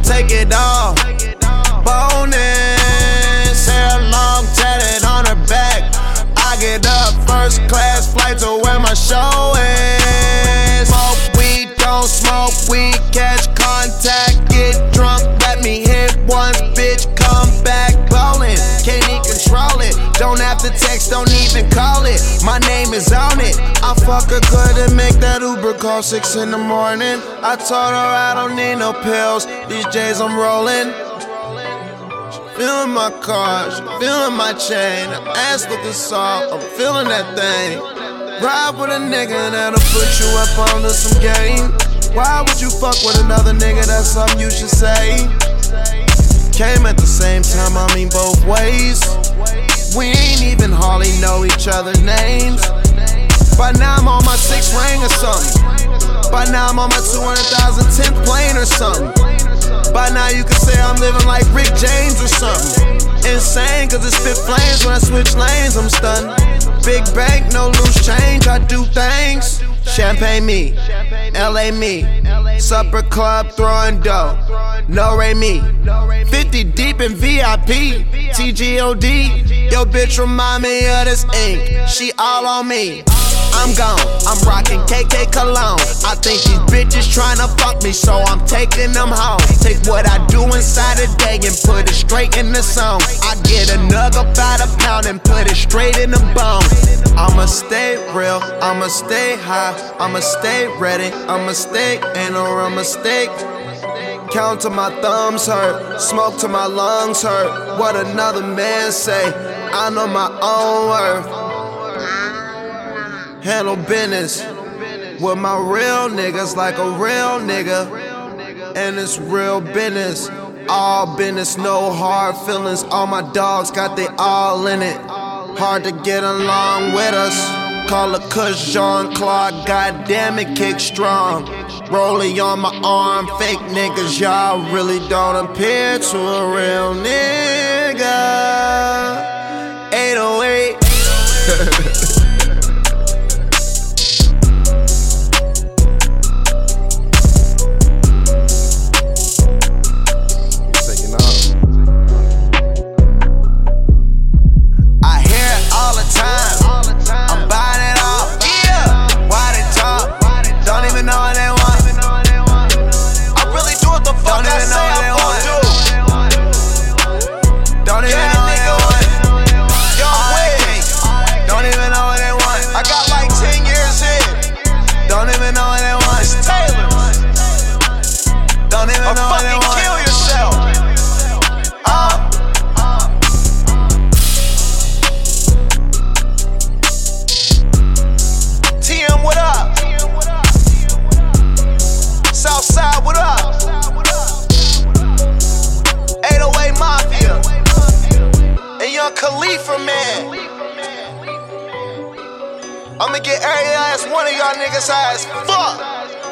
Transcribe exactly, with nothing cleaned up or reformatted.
take it all. Bonus, hair long, tatted on her back. I get up, first class flight to where my show is. Smoke weed, don't smoke weed, catch contact, get drunk, let me hit once, bitch, come back ballin'. Can't even control it, don't have to text, don't even call it. My name is on it. I fuck her good and make that Uber call six in the morning. I told her I don't need no pills, these J's I'm rolling. Feeling my car, she feeling my chain. Her ass looking soft, I'm feeling that thing. Ride with a nigga that'll put you up onto some game. Why would you fuck with another nigga? That's something you should say. Came at the same time, I mean both ways. We ain't even hardly know each other's names. By now I'm on my sixth ring or something. By now I'm on my two hundred thousand tenth plane or something. By now you can say I'm living like Rick James or something. Insane, cause it spit flames when I switch lanes, I'm stunned. Big bank, no loose change, I do things. Champagne me, L A me, supper club throwing dough, no Ray me. fifty deep in V I P, T G O D. Yo bitch remind me of this ink, she all on me. I'm gone, I'm rockin' K K cologne. I think these bitches tryna fuck me, so I'm taking them home. Take what I do inside a day and put it straight in the song. I get a nug about a pound and put it straight in the bone. I'ma stay real, I'ma stay high, I'ma stay ready, I'ma stay, ain't no real mistake. Count till my thumbs hurt, smoke till my lungs hurt. What another man say, I know my own worth. Handle business with my real niggas like a real nigga. And it's real business, all business, no hard feelings. All my dogs got they all in it. Hard to get along with us. Call a Kush Jean-Claude, goddamn it, kick strong. Rolling on my arm, fake niggas, y'all really don't appear to a real nigga. eight oh eight Khalifa, man. I'ma get every last one of y'all niggas high as fuck.